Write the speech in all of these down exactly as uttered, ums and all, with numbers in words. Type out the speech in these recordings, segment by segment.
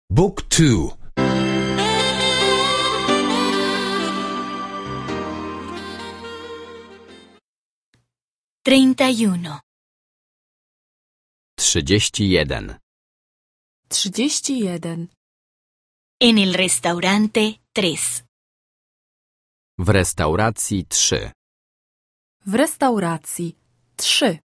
Book two. treinta y uno. Trzydzieści jeden. Trzydzieści jeden. En el restaurante tres. W restauracji trzy. W restauracji trzy.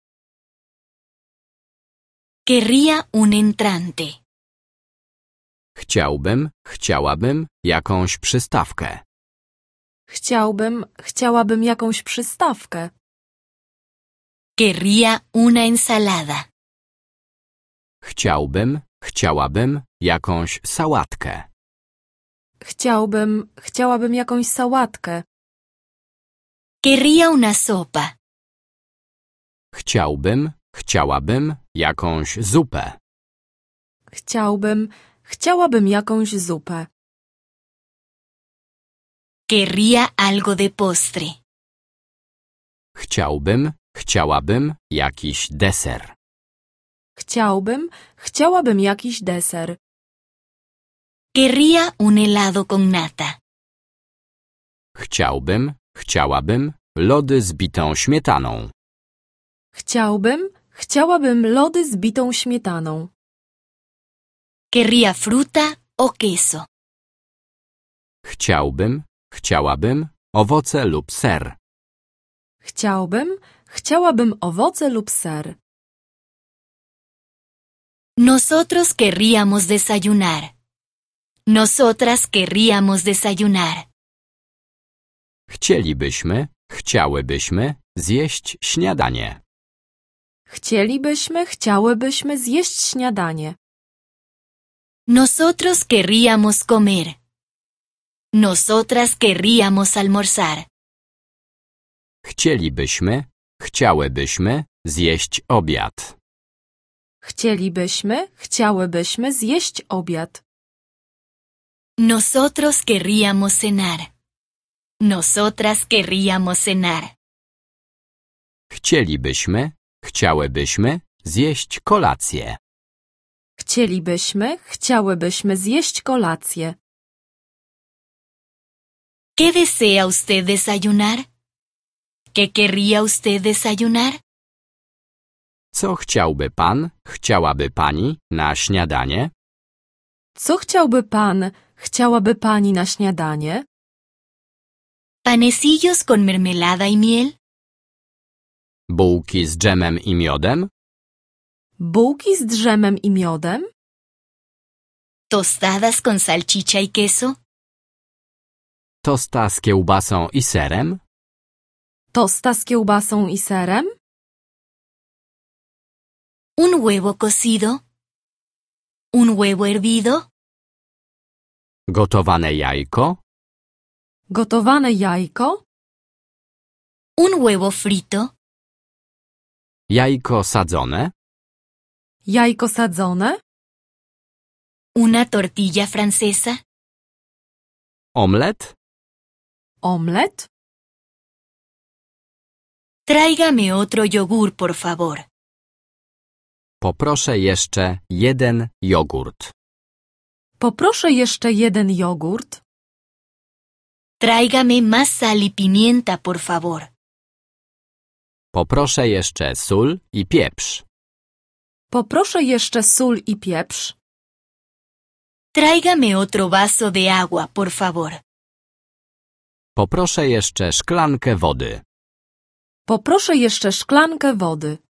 Querría un entrante. Chciałbym, chciałabym jakąś przystawkę. Chciałbym, chciałabym jakąś przystawkę. Querría una ensalada. Chciałbym, chciałabym jakąś sałatkę. Chciałbym, chciałabym jakąś sałatkę. Querría una sopa. Chciałbym, chciałabym jakąś zupę. Chciałbym, chciałabym jakąś zupę. Querría algo de postre. Chciałbym, chciałabym jakiś deser. Chciałbym, chciałabym jakiś deser. Querría un helado con nata. Chciałbym, chciałabym lody z bitą śmietaną. Chciałbym, chciałabym lody z bitą śmietaną. Querría fruta o queso. Chciałbym, chciałabym owoce lub ser. Chciałbym, chciałabym owoce lub ser. Nosotros querríamos desayunar. Nosotras querríamos desayunar. Chcielibyśmy, chciałybyśmy zjeść śniadanie. Chcielibyśmy, chciałybyśmy zjeść śniadanie. Nosotros querríamos comer. Nosotras querríamos almorzar. Chcielibyśmy, chciałybyśmy zjeść obiad. Chcielibyśmy, chciałybyśmy zjeść obiad. Nosotros querríamos cenar. Nosotras querríamos cenar. Chcielibyśmy, chciałybyśmy zjeść kolację. Chcielibyśmy, chciałybyśmy zjeść kolację. ¿Qué desea usted desayunar? ¿Qué querría usted desayunar? Co chciałby pan, chciałaby pani na śniadanie? Co chciałby pan, chciałaby pani na śniadanie? ¿Panecillos con mermelada y miel? Bułki z dżemem i miodem? Bułki z drzemem i miodem? ¿Tostadas con salchicha y queso? Tosta z kiełbasą i serem? Tosta z kiełbasą i serem? ¿Un huevo cocido? ¿Un huevo hervido? Gotowane jajko? Gotowane jajko? ¿Un huevo frito? Jajko sadzone? Jajko sadzone? ¿Una tortilla francesa? Omlet? Omlet? Tráigame otro yogur, por favor. Poproszę jeszcze jeden jogurt. Poproszę jeszcze jeden jogurt. Tráigame más sal y pimienta, por favor. Poproszę jeszcze sól i pieprz. Poproszę jeszcze sól i pieprz. Tráigame otro vaso de agua, por favor. Poproszę jeszcze szklankę wody. Poproszę jeszcze szklankę wody.